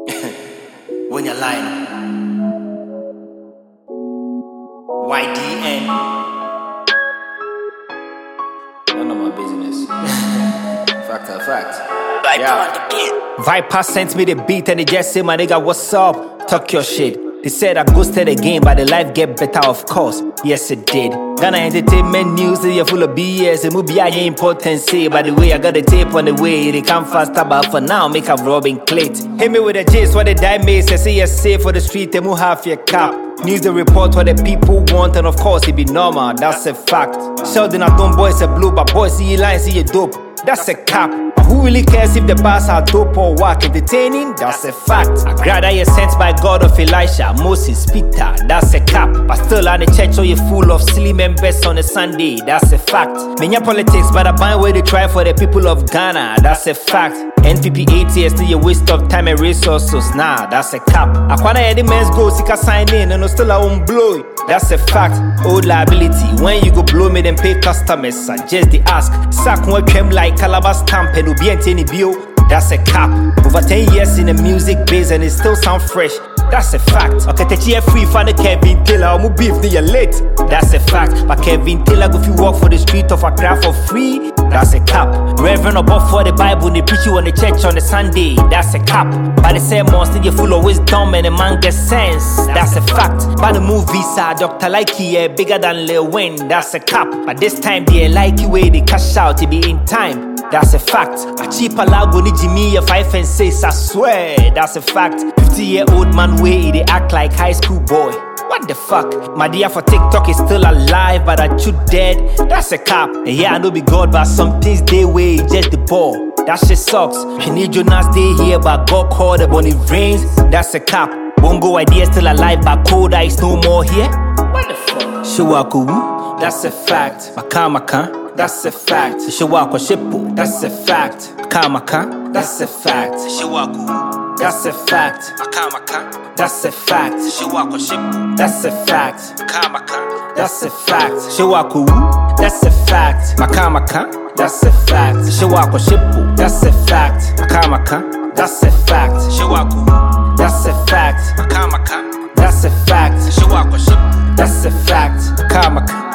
When you're lying. YDN. None of my business. Fact. Viper sent me the beat and they just say, my nigga, what's up? Talk your shit. They said I ghosted again, but the life get better, of course. Yes, it did. Ghana Entertainment News, they are full of BS. The movie I ain't important, say. By the way, I got the tape on the way. They come faster, but for now, make a robbing clit. Hit me with a J's, what the die made. Say yes, safe for the street, they move half your cap. News the report what the people want, and of course, it be normal, that's a fact. Sheldon Atom boys a blue, but boys see you lying, see you dope. That's a cap. Who really cares if the bars are dope or whack? Entertaining, that's a fact. I rather you're sent by God of Elisha, Moses, Peter, that's a cap. But still on the church, so you're full of silly members on a Sunday, that's a fact. Many politics, but I bind where they try for the people of Ghana, that's a fact. NPP 8 years, still a waste of time and resources, nah, that's a cap. I wanna hear the men's go, seek a sign in, and no still I won't blow it. That's a fact. Old liability. When you go blow me, then pay customers. Suggest the ask. Sack one chem like Calabar stamp and be any bill. That's a cap. Over 10 years in the music biz and it still sound fresh. That's a fact. Okay, take you free for the Kevin Taylor. I'm beef near late. That's a fact. But Kevin Taylor, if you walk for the street of Accra for free, that's a cap. Reverend above for the Bible, they preach you on the church on the Sunday. That's a cap. But the sermons, still full of wisdom and the man gets sense. That's a fact. But the movies are Dr. Likey, yeah, bigger than Lil Wayne. That's a cap. But this time they like you way they cash out to be in time. That's a fact. A cheaper lago need Jimmy a 5 and 6, I swear. That's a fact. 50-year-old man way they act like high school boy. What the fuck? My dear for TikTok is still alive, but I shoot dead. That's a cap. And yeah, I know be God, but some things they way just the ball. That shit sucks. You need Jonas stay here, but God called up when it rains. That's a cap. Bongo idea still alive, but cold ice no more here. What the fuck? Shiwaku, that's a fact. Makamaka. That's a fact. Shiwako Shipu, that's a fact. Kamaka, that's a fact. Shiwaku, that's a fact. Makamaka, that's a fact. Shiwako Shipu, that's a fact. Kamaka, that's a fact. Shiwaku, that's a fact. Makamaka, that's a fact. Shiwako Shipu, that's a fact. Makamaka, that's a fact. Shiwaku, that's a fact. Makamaka, that's a fact. Shiwako Shipu, that's a fact. Makamaka.